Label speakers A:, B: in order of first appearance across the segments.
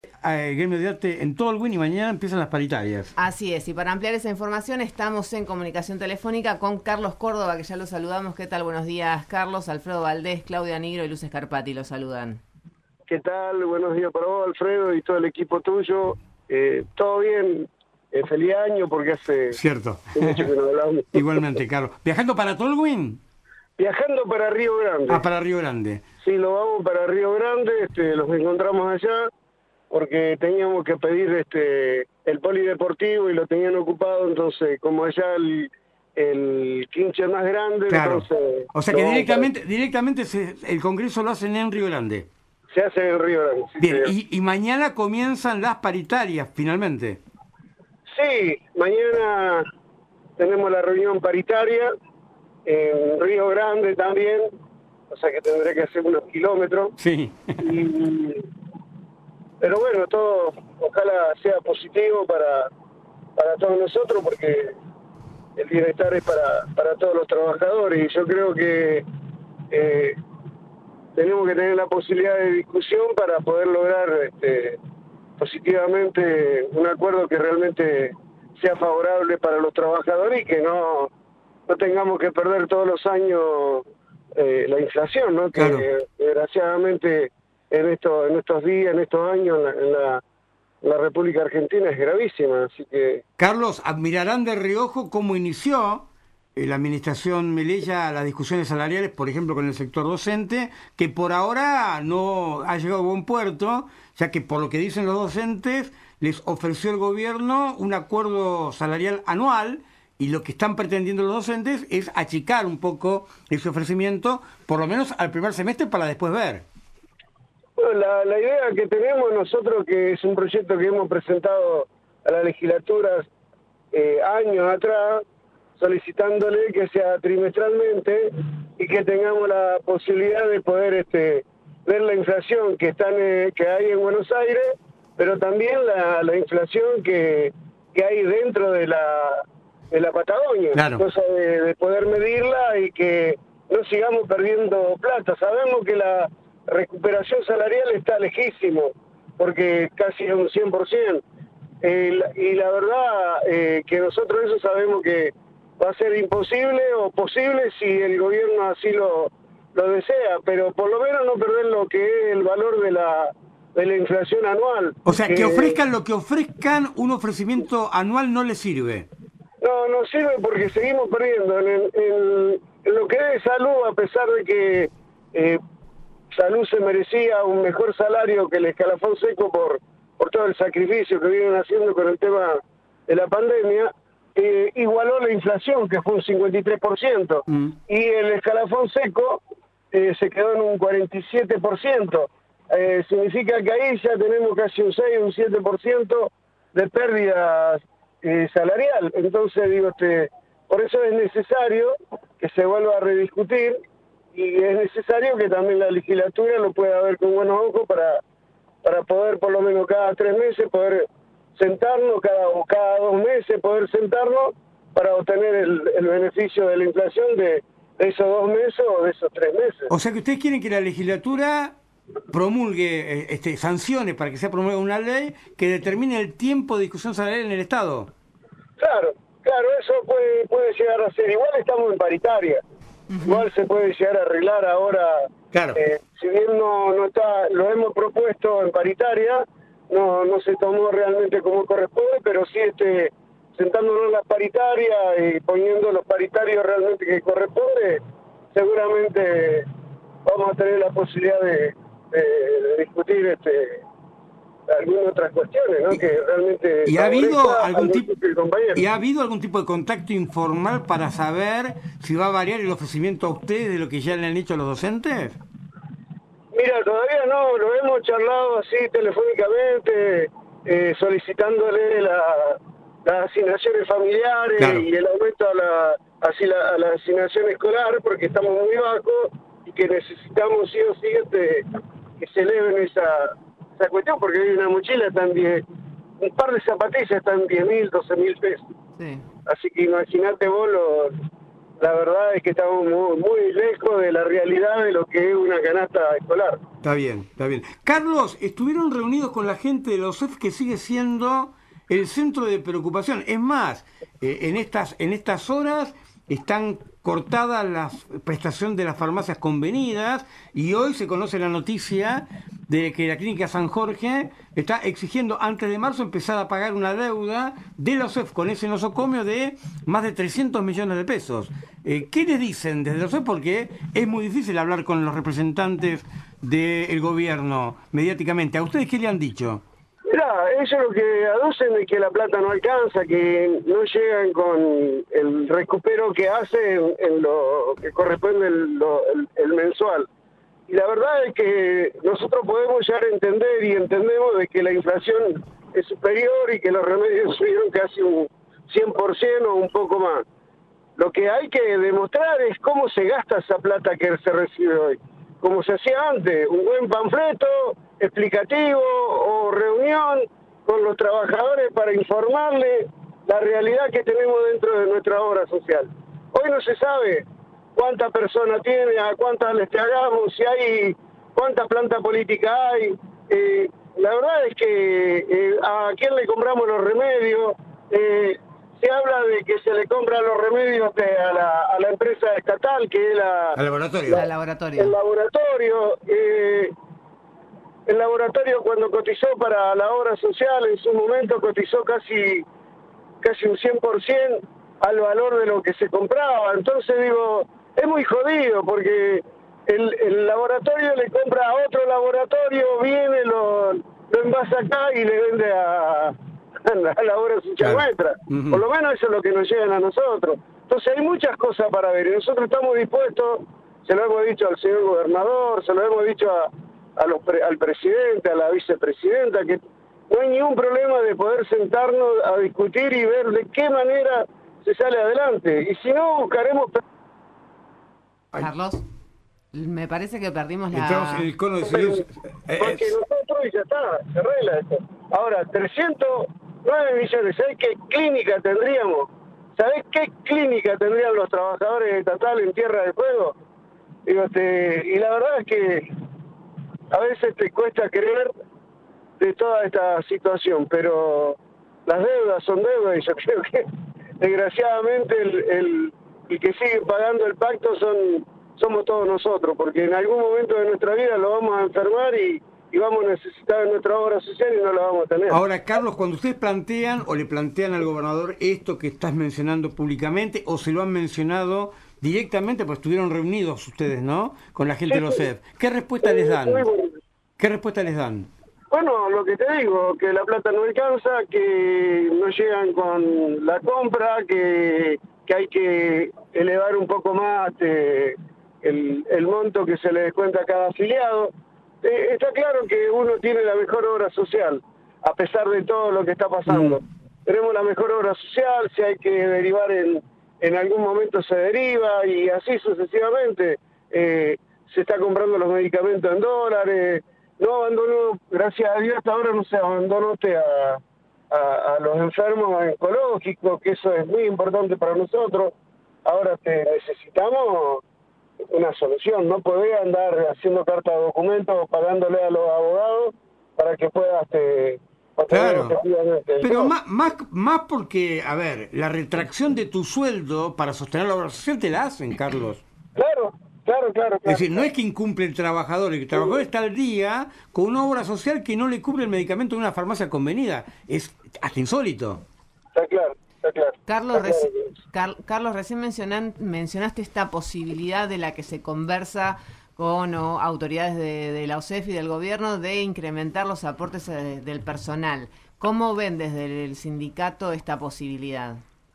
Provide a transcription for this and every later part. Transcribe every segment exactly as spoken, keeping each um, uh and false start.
A: Eh, gremio de arte en Tolwyn y mañana empiezan las paritarias.
B: Así es, y para ampliar esa información estamos en comunicación telefónica con Carlos Córdoba, que ya lo saludamos. ¿Qué tal? Buenos días, Carlos. Alfredo Valdés, Claudia Nigro y Luz Escarpati lo saludan.
C: ¿Qué tal? Buenos días para vos, Alfredo, y todo el equipo tuyo. Eh, ¿Todo bien? Eh, feliz año, porque hace
A: Cierto.
C: mucho que no hablamos.
A: Igualmente, Carlos. ¿Viajando para Tolwyn?
C: Viajando para Río Grande.
A: Ah, para Río Grande.
C: Sí, lo vamos para Río Grande, este, los encontramos allá, porque teníamos que pedir este el polideportivo y lo tenían ocupado, entonces, como allá el, el quinche más grande,
A: Claro.
C: entonces...
A: O sea que
C: lo vamos
A: directamente, para... directamente se, el Congreso lo hacen en Río Grande.
C: Se hace en Río Grande. Sí,
A: bien, y, y mañana comienzan las paritarias, finalmente.
C: Sí, mañana tenemos la reunión paritaria en Río Grande también, o sea que tendré que hacer unos kilómetros.
A: Sí.
C: Y, pero bueno, todo ojalá sea positivo para, para todos nosotros, porque el bienestar es para, para todos los trabajadores, y yo creo que eh, tenemos que tener la posibilidad de discusión para poder lograr este, positivamente un acuerdo que realmente sea favorable para los trabajadores y que no, no tengamos que perder todos los años eh, la inflación, ¿no?
A: Claro.
C: Que desgraciadamente en estos, en estos días, en estos años, en la, en la, en la República Argentina es gravísima, así que...
A: Carlos, admirarán de reojo cómo inició eh, la administración Melella las discusiones salariales, por ejemplo, con el sector docente, que por ahora no ha llegado a buen puerto, ya que por lo que dicen los docentes, les ofreció el gobierno un acuerdo salarial anual, y lo que están pretendiendo los docentes es achicar un poco ese ofrecimiento, por lo menos al primer semestre, para después ver.
C: Bueno, la, la idea que tenemos nosotros, que es un proyecto que hemos presentado a la legislatura eh, años atrás, solicitándole que sea trimestralmente y que tengamos la posibilidad de poder este, ver la inflación que, están, eh, que hay en Buenos Aires, pero también la, la inflación que, que hay dentro de la, de la Patagonia,
A: claro.
C: Cosa de, de poder medirla y que no sigamos perdiendo plata. Sabemos que la recuperación salarial está lejísimo, porque casi es un cien por ciento, eh, y la verdad eh, que nosotros eso sabemos que va a ser imposible o posible si el gobierno así lo, lo desea, pero por lo menos no perder lo que es el valor de la, de la inflación anual.
A: O sea, que,
C: que
A: ofrezcan lo que ofrezcan, un ofrecimiento anual no les sirve.
C: No, no sirve porque seguimos perdiendo. En, el, en, en lo que es salud, a pesar de que eh, salud se merecía un mejor salario que el escalafón seco por, por todo el sacrificio que vienen haciendo con el tema de la pandemia, eh, igualó la inflación, que fue un cincuenta y tres por ciento, mm. y el escalafón seco eh, se quedó en un cuarenta y siete por ciento. Eh, significa que ahí ya tenemos casi un seis, un siete por ciento de pérdidas eh, salarial. Entonces, digo, este, por eso es necesario que se vuelva a rediscutir, y es necesario que también la legislatura lo pueda ver con buenos ojos para, para poder por lo menos cada tres meses poder sentarnos, cada, o cada dos meses poder sentarnos para obtener el, el beneficio de la inflación de, de esos dos meses o de esos tres meses.
A: O sea que ustedes quieren que la legislatura promulgue, este, sanciones para que se promulgue una ley que determine el tiempo de discusión salarial en el Estado.
C: Claro, claro, eso puede, puede llegar a ser. Igual estamos en paritaria. Uh-huh. Igual se puede llegar a arreglar ahora.
A: Claro.
C: Eh, si bien no, no está, lo hemos propuesto en paritaria, no, no se tomó realmente como corresponde, pero sí este, sentándonos en la paritaria y poniendo los paritarios realmente que corresponde, seguramente vamos a tener la posibilidad de, de, de discutir este algunas otras cuestiones, ¿no?
A: Y,
C: que realmente
A: ¿y ha habido algún tipo
C: ¿Y
A: ha habido algún tipo de contacto informal para saber si va a variar el ofrecimiento a ustedes de lo que ya le han hecho a los docentes?
C: Mira, todavía no, lo hemos charlado así telefónicamente, eh, solicitándole la, las asignaciones familiares, claro, y el aumento a la, así la, a la asignación escolar, porque estamos muy bajos y que necesitamos sí o sí este, que se eleven esa, esa cuestión, porque hay una mochila, están diez, un par de zapatillas están diez mil, doce mil pesos. Sí. Así que imagínate vos los, la verdad es que estamos muy, muy lejos de la realidad de lo que es una canasta escolar.
A: Está bien, está bien. Carlos, estuvieron reunidos con la gente de la O S E F, que sigue siendo el centro de preocupación. Es más, eh, en estas en estas horas están cortadas la prestación de las farmacias convenidas y hoy se conoce la noticia de que la Clínica San Jorge está exigiendo antes de marzo empezar a pagar una deuda de la O S E F con ese nosocomio de más de trescientos millones de pesos. Eh, ¿Qué les dicen desde la O S E F? Porque es muy difícil hablar con los representantes del gobierno mediáticamente. ¿A ustedes qué le han dicho?
C: Mirá, ellos lo que aducen es que la plata no alcanza, que no llegan con el recupero que hacen en lo que corresponde el, lo, el, el mensual. Y la verdad es que nosotros podemos llegar a entender y entendemos de que la inflación es superior y que los remedios subieron casi un cien por ciento o un poco más. Lo que hay que demostrar es cómo se gasta esa plata que se recibe hoy. Como se hacía antes, un buen panfleto explicativo o reunión con los trabajadores para informarles la realidad que tenemos dentro de nuestra obra social. Hoy no se sabe cuántas personas tiene, a cuántas les hagamos, si hay, cuánta planta política hay. Eh, la verdad es que eh, a quién le compramos los remedios. Eh, se habla de que se le compran los remedios de, a, la, a la empresa estatal, que es la...
A: Al laboratorio.
B: La, laboratorio.
C: El laboratorio. Eh, el laboratorio cuando cotizó para la obra social, en su momento cotizó casi, casi un cien por ciento al valor de lo que se compraba. Entonces digo, es muy jodido porque el, el laboratorio le compra a otro laboratorio, viene, lo, lo envasa acá y le vende a... a la obra social claro. nuestra. Uh-huh. Por lo menos eso es lo que nos llegan a nosotros. Entonces hay muchas cosas para ver y nosotros estamos dispuestos, se lo hemos dicho al señor gobernador, se lo hemos dicho a, a los pre, al presidente, a la vicepresidenta, que no hay ningún problema de poder sentarnos a discutir y ver de qué manera se sale adelante. Y si no, buscaremos...
B: Carlos, me parece que perdimos la...
A: Entramos en el cono de silencio.
C: Porque nosotros ya está, se arregla esto. Ahora, trescientos nueve millones, ¿sabés qué clínica tendríamos? ¿Sabés qué clínica tendrían los trabajadores estatales en Tierra del Fuego? Digo, te, y la verdad es que a veces te cuesta creer de toda esta situación, pero las deudas son deudas y yo creo que desgraciadamente el, el, el que sigue pagando el pacto son somos todos nosotros, porque en algún momento de nuestra vida lo vamos a enfermar y y vamos a necesitar nuestra obra social y no la vamos a tener.
A: Ahora, Carlos, cuando ustedes plantean o le plantean al gobernador esto que estás mencionando públicamente, o se lo han mencionado directamente, pues estuvieron reunidos ustedes, ¿no?, con la gente sí, de los O S E F. ¿Qué respuesta sí, les dan? ¿Qué respuesta les dan?
C: Bueno, lo que te digo, que la plata no alcanza, que no llegan con la compra, que, que hay que elevar un poco más eh, el, el monto que se le descuenta a cada afiliado. Eh, está claro que uno tiene la mejor obra social, a pesar de todo lo que está pasando. Mm. Tenemos la mejor obra social, si hay que derivar en, en algún momento se deriva y así sucesivamente. Eh, se está comprando los medicamentos en dólares, no abandonó, gracias a Dios hasta ahora no se abandonó usted a, a, a los enfermos oncológicos, que eso es muy importante para nosotros. Ahora te necesitamos una solución, no podés andar haciendo carta de documentos, pagándole a los abogados para que puedas te,
A: claro, pero más, más, más porque, a ver, la retracción de tu sueldo para sostener la obra social te la hacen, Carlos.
C: Claro, claro, claro. claro
A: es decir, no es que incumple el trabajador, el trabajador sí. está al día con una obra social que no le cubre el medicamento de una farmacia convenida, es hasta insólito.
C: Está claro. Claro.
B: Carlos, reci Car Carlos, recién mencionan mencionaste esta posibilidad de la que se conversa con o, autoridades de, de la O S E F y del gobierno de incrementar los aportes de, del personal. ¿Cómo ven desde el sindicato esta posibilidad?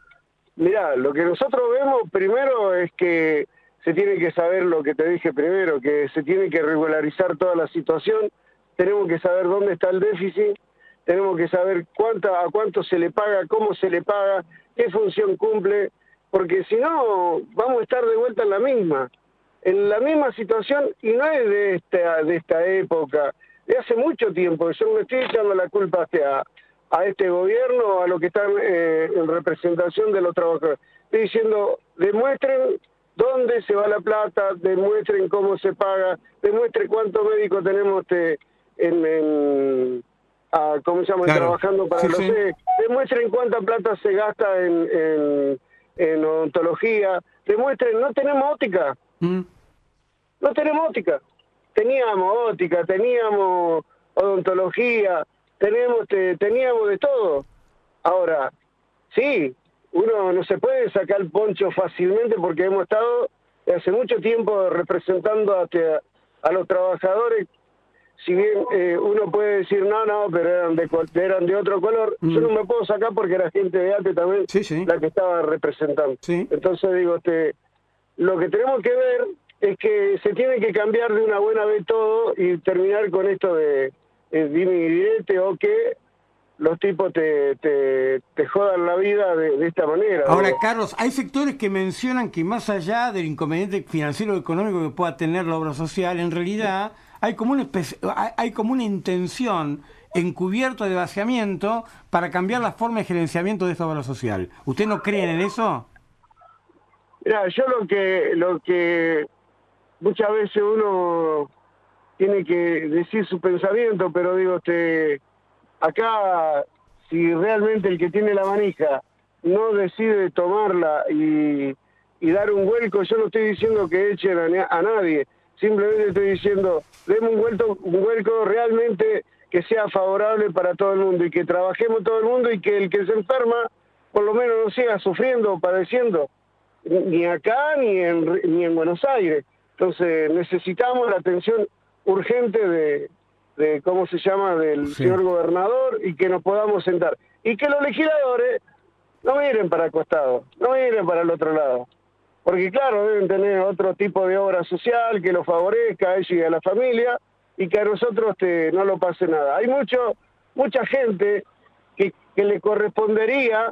C: Mirá, lo que nosotros vemos primero es que se tiene que saber lo que te dije primero, que se tiene que regularizar toda la situación, tenemos que saber dónde está el déficit, tenemos que saber cuánta, a cuánto se le paga, cómo se le paga, qué función cumple, porque si no vamos a estar de vuelta en la misma, en la misma situación, y no es de esta, de esta época, de hace mucho tiempo. Yo no estoy echando la culpa hacia, a este gobierno, a lo que están eh, en representación de los trabajadores. Estoy diciendo, demuestren dónde se va la plata, demuestren cómo se paga, demuestren cuántos médicos tenemos este, en, en a, ¿cómo se llama?
A: Claro.
C: Trabajando para
A: Sí,
C: los
A: sí.
C: E. Demuestren cuánta plata se gasta en, en, en odontología, demuestren, no tenemos óptica,
A: Mm.
C: no tenemos óptica, teníamos óptica, teníamos odontología, tenemos, te, teníamos de todo. Ahora, sí, uno no se puede sacar el poncho fácilmente porque hemos estado hace mucho tiempo representando a, a los trabajadores. Si bien eh, uno puede decir, no, no, pero eran de, eran de otro color, mm. yo no me puedo sacar porque era gente de ATE también
A: sí, sí.
C: la que estaba representando.
A: Sí.
C: Entonces digo, este, lo que tenemos que ver es que se tiene que cambiar de una buena vez todo y terminar con esto de eh, dime y direte, o que los tipos te, te, te jodan la vida de, de esta manera.
A: Ahora,
C: digo.
A: Carlos, hay sectores que mencionan que más allá del inconveniente financiero o económico que pueda tener la obra social, en realidad hay como una, especie, hay como una intención encubierta de vaciamiento para cambiar la forma de gerenciamiento de esta obra social. ¿Usted no cree en eso?
C: Mira, yo lo que, lo que muchas veces uno tiene que decir su pensamiento, pero digo, este, acá, si realmente el que tiene la manija no decide tomarla y, y dar un vuelco, yo no estoy diciendo que echen a, a nadie, simplemente estoy diciendo, demos un vuelco, un vuelco realmente que sea favorable para todo el mundo y que trabajemos todo el mundo y que el que se enferma por lo menos no siga sufriendo o padeciendo, ni acá ni en, ni en Buenos Aires. Entonces necesitamos la atención urgente de, de ¿cómo se llama?, del sí. señor gobernador, y que nos podamos sentar. Y que los legisladores no miren para el costado, no miren para el otro lado. Porque claro, deben tener otro tipo de obra social que los favorezca a ellos y a la familia, y que a nosotros te, no lo pase nada. Hay mucho mucha gente que, que le correspondería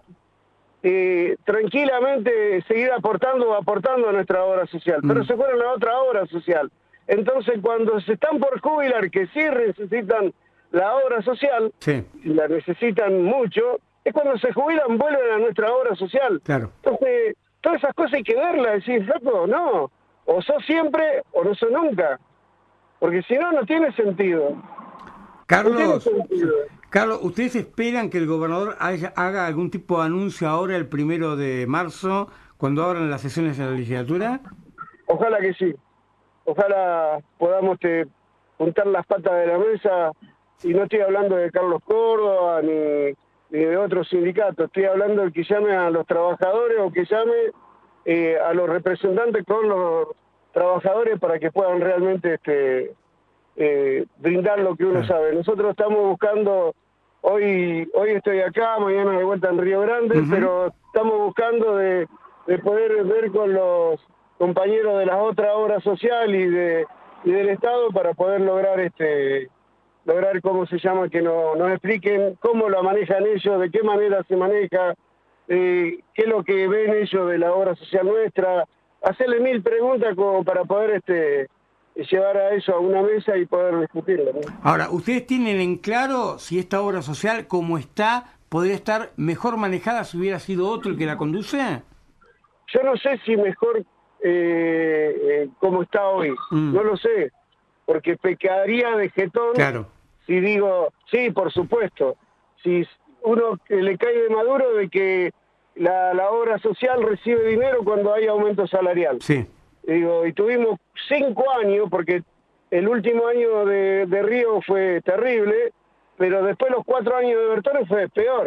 C: eh, tranquilamente seguir aportando o aportando a nuestra obra social, mm. pero se fueron a otra obra social. Entonces, cuando se están por jubilar, que sí necesitan la obra social,
A: sí.
C: la necesitan mucho, es cuando se jubilan, vuelven a nuestra obra social.
A: Claro.
C: Entonces, todas esas cosas hay que verlas, decir, flaco, no, o sos siempre o no sos nunca, porque si no, no tiene sentido.
A: Carlos,
C: no tiene sentido.
A: Carlos, ¿ustedes esperan que el gobernador haya, haga algún tipo de anuncio ahora el primero de marzo, cuando abran las sesiones de la legislatura?
C: Ojalá que sí. Ojalá podamos te, juntar las patas de la mesa, y no estoy hablando de Carlos Córdoba ni, ni de otros sindicatos, estoy hablando de que llame a los trabajadores o que llame eh, a los representantes con los trabajadores para que puedan realmente este, eh, brindar lo que uno sí. sabe. Nosotros estamos buscando, hoy hoy estoy acá, mañana de vuelta en Río Grande, uh-huh. pero estamos buscando de, de poder ver con los compañeros de las otras obras sociales y de y del Estado para poder lograr este lograr cómo se llama, que no, nos expliquen cómo la manejan ellos, de qué manera se maneja, eh, qué es lo que ven ellos de la obra social nuestra, hacerle mil preguntas como para poder este llevar a eso a una mesa y poder discutirlo, ¿no?
A: Ahora, ¿ustedes tienen en claro si esta obra social como está podría estar mejor manejada si hubiera sido otro el que la conduce?
C: Yo no sé si mejor Eh, eh, como está hoy, mm. no lo sé, porque pecaría de jetón
A: claro.
C: si digo, sí, por supuesto, si uno le cae de maduro de que la, la obra social recibe dinero cuando hay aumento salarial.
A: Sí.
C: Digo, y tuvimos cinco años, porque el último año de, de Río fue terrible, pero después los cuatro años de Bertone fue peor.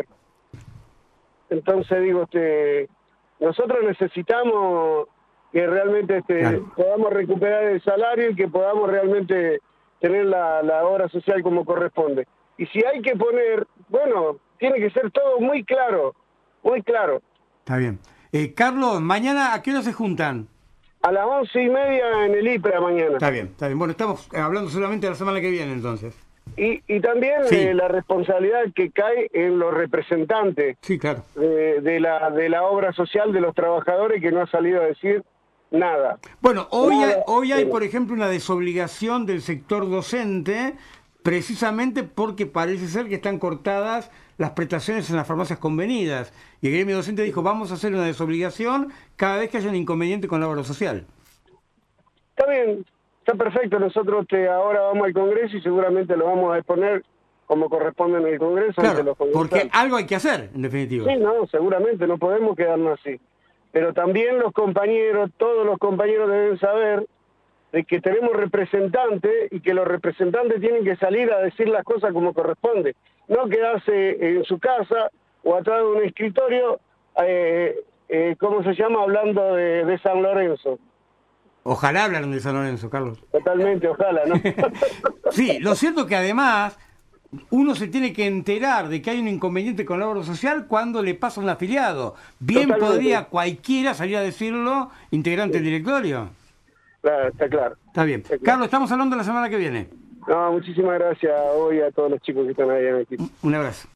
C: Entonces digo, este, nosotros necesitamos que realmente este, claro. podamos recuperar el salario y que podamos realmente tener la, la obra social como corresponde. Y si hay que poner, bueno, tiene que ser todo muy claro, muy claro.
A: Está bien. Eh, Carlos, mañana, ¿a qué hora se juntan?
C: A las once y media en el IPRA mañana.
A: Está bien, está bien. Bueno, estamos hablando solamente de la semana que viene, entonces.
C: Y, y también sí. eh, la responsabilidad que cae en los representantes
A: sí, claro.
C: de, de, la, de la obra social de los trabajadores, que no ha salido a decir nada.
A: Bueno, hoy,
C: nada,
A: hay, hoy hay, por ejemplo, una desobligación del sector docente precisamente porque parece ser que están cortadas las prestaciones en las farmacias convenidas. Y el gremio docente dijo, vamos a hacer una desobligación cada vez que haya un inconveniente con la obra social.
C: Está bien, está perfecto. Nosotros te, ahora vamos al Congreso y seguramente lo vamos a exponer como corresponde en el Congreso.
A: Claro,
C: los
A: porque algo hay que hacer, en definitiva.
C: Sí, no, seguramente, no podemos quedarnos así. Pero también los compañeros, todos los compañeros deben saber de que tenemos representantes y que los representantes tienen que salir a decir las cosas como corresponde. No quedarse en su casa o atrás de un escritorio, eh, eh, ¿cómo se llama? Hablando de, de San Lorenzo.
A: Ojalá hablaran de San Lorenzo, Carlos.
C: Totalmente, ojalá, ¿no?
A: Sí, lo cierto es que además uno se tiene que enterar de que hay un inconveniente con la obra social cuando le pasa a un afiliado. Bien Totalmente. Podría cualquiera salir a decirlo, integrante sí. del directorio.
C: Claro, está claro.
A: Está bien. Está claro. Carlos, estamos hablando la semana que viene.
C: No, muchísimas gracias hoy a todos los chicos que están ahí en el equipo.
A: Un abrazo.